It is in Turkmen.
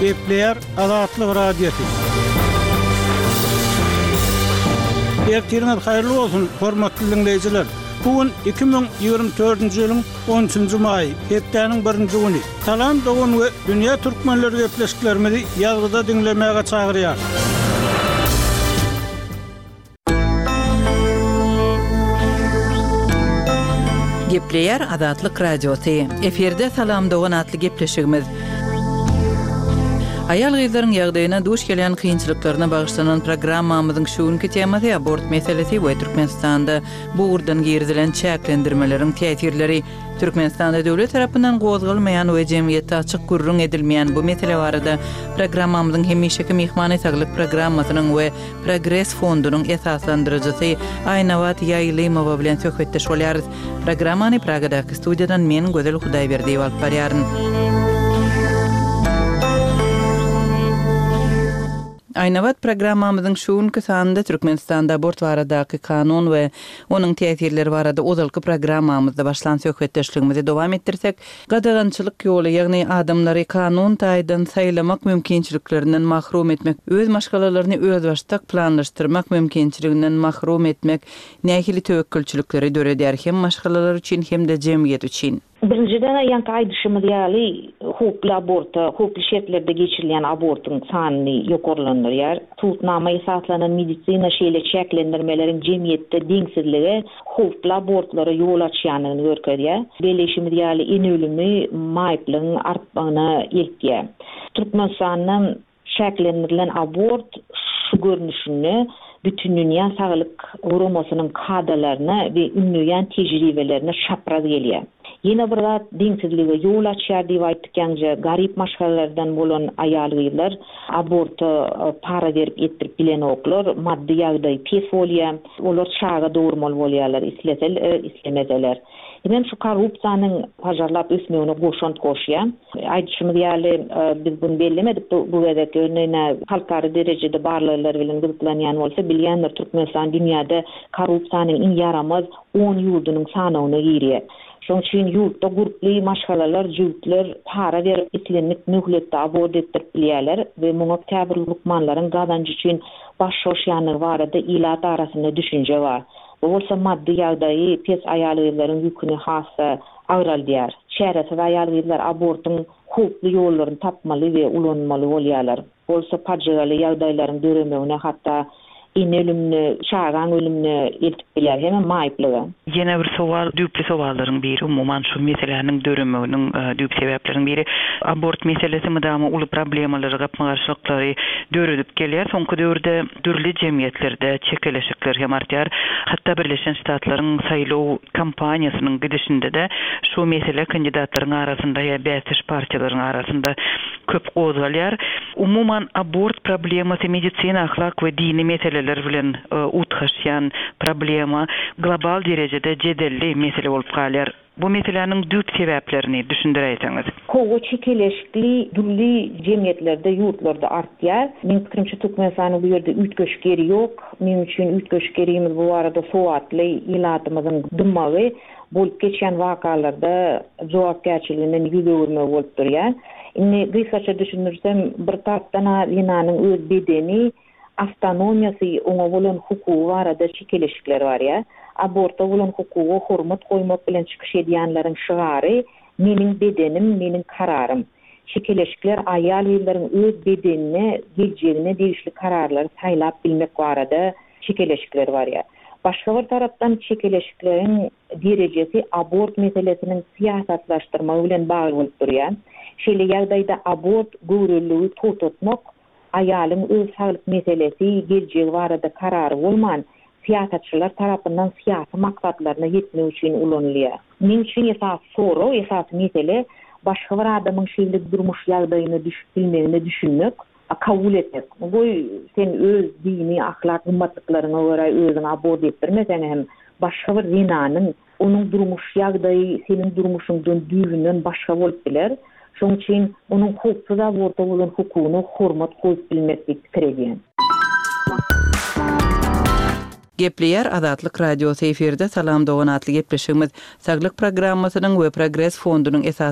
Gepleyer Azatlyk radiosu. Ertiriniz hayırlı olsun, hormatly dinleyijiler. Bugün 2024-nji ýylyň 13-nji maý, hepdeniň 1-nji güni. Salam dogun we dünýä türkmenleri gepleşiklerimizi ýazgyda dinlemäge çagyrýar. Gepleyer Azatlyk radiosu. Eferde salam dogun atly gepleşigimiz. Ayal gyzlaryň ýagdaýyna duş gelen kynçylyklaryna bagyşlanan programmamyzyň şuňky temasy abort meselesi we Türkmenistanda bu urdan girdilen çäklendirmeleriň täsirleri. Türkmenistanda döwlet tarapyndan gozgalmaýan we jemgyýetde açyk gurrun edilmeýän bu mesele barada programmamyzyň hemişeki mehmany saglyk programmasynyň we Progress fondunyň esaslandyrjysy Aynawat Ýaýlymowa bilen söhbetdeş bolýarys. Programmany Pragadaky studiýadan men Gözel Hudaýberdiýew alyp barýaryn. Aynawat programmamyzyň şuňky sanda Türkmenistanda abort baradaky kanun we onuň täsirleri barada ozalky programmamyzda başlan söhbetdeşligimizi dowam etdirsek, gadalançylyk ýoly, ýagny adamlary kanun taýdan saýlamak mümkinçiliklerinden mahrum etmek, öz maşgalalaryny öz başdak planlaşdyrmak mümkinçiliginden mahrum etmek nähili töwekkülçilikleri döredýär hem maşgalalar üçin hem de jemgyýet üçin. Birinciden ýanky aýdyşymyz ýaly hukukly abort, hukukly şertlerde geçirilen abortyň sanyny ýokarlandyrýar. Tutnama esaslanan medisina şeýle çäklendirmeleriň jemgyýetde deňsizligi hukukly abortlara ýol açýanyny görkezýär. Beleşimiz ýaly en ölümi maýplygyň artmagyna eltýär. Türkmenistanyň çäklendirilen abort şu görnüşini bütün dünýä saglyk guramasynyň kadrlaryna we ünlüýän tejribelerine şapraz gelýär. Yine bir zat deňsizlige ýol açýar diýip aýtdykňja garip maşgalalardan bolan aýal gyzlar aborty para berip etdirip bilen oklar maddi ýagdaý pes bolýar, olar çaga dowurmaly bolýarlar, islemeseler. Men şu korrupsiýanyň pajarlap ösmegine goşant goşýar. Aýdyşymyz ýaly biz bunu bellemedik, bu wedek örneğine halkary derejede barlylar bilen gyzyklanýan bolsa bilýänler Türkmenistan dünýäde korrupsiýanyň iň yaramaz 10 ýurdunyň sanawyna girýär. Şoň üçin ýurtda guruply maşgalalar, jüwtler para berip islenip nöhletde abort etdirip bilýärler we muňa täbir lukmanlaryň gazanjy üçin baş şoşýanyny barada ilat arasynda düşünje bar. Bu bolsa maddi ýagdaýy pes aýal gyzlaryň ýüküni hassa agyraldýar. Şäherse aýal gyzlar abortyň hukukly ýollaryny tapmaly we ulanmaly bolýarlar. Bolsa pajygaly ýagdaýlaryň döremegine hatda ölümni, şagan ölümni eltip bilýär hem maýplygy. Ýene bir sowal, düýpli sowallaryň biri umumyň şu meseleleriň döremeginiň düýp sebepleriň biri abort meselesi mydamy uly problemalary, gapmagarçylyklary döredip gelýär. Soňky döwürde dürli jemgyýetlerde çekeleşikler hem artýar. Hatda Birleşen Ştatlaryň saýlaw kampaniýasynyň gidişinde de şu mesele kandidatlaryň arasynda ýa bäsiş partiýalaryň arasynda köp gozgalýar. Umumyň abort problemasy medisina, ahlak we dini meseleler bilen utgaşýan problema global derejede jedelli mesele bolup galýar. Bu meseleleriň düýp sebäplerini düşündireýseňiz. Kogo çekeleşikli dürli jemgyýetlerde, ýurtlarda artýar. Men pikirimçe Türkmenistanyň bu ýerde ütgeşgeri ýok. Men üçin ütgeşgerimiz bu arada sowatly ilatymyzyň dymmagy bolup geçen wakalarda jogapkärçiliginden ýüzegirme bolup durýar. Indi gysgaça düşünürsem bir tarapdan ýynanyň öz bedeni autonomiýasy, oňa bolan hukugy arada çekeleşikler bar ýa. Aborta bolan hukugy hormat goýmak bilen çykyş edýänleriň şygary meniň bedenim, meniň kararym. Çekeleşikler aýal ýyllaryň öz bedenine, geljegine degişli kararlary saýlap bilmek barada çekeleşikler bar ýa. Başga bir tarapdan çekeleşikleriň derejesi abort meselesiniň siýasatlaşdyrma bilen bagly bolup durýar. Şeýle ýagdaýda abort görüllügi tutmak aýalyň öz saglyk meselesi geljegi barada karary bolman siýasatçylar tarapyndan siýasy maksatlaryna ýetmek üçin ulanylýar. Men üçin esas soru, esas mesele başga bir adamyň şeýle durmuş ýagdaýyny bilmegini düşünmek, kabul etmek. Goý sen öz dini, ahlak, gymmatlyklaryna görä özüňi abort etdirmeseň hem başga bir zinanyň onuň durmuş ýagdaýy senin durmuşyňdan düýbünden başga bolup biler. Şoň üçin onuň hukuksuz aborta bolan hukugyna hormat goýup bilmek pikir. Gepleyer Azatlyk radiosu eferde salam dogan atly gepleşigimiz saglyk programmasynyň we Progress fondunyň esas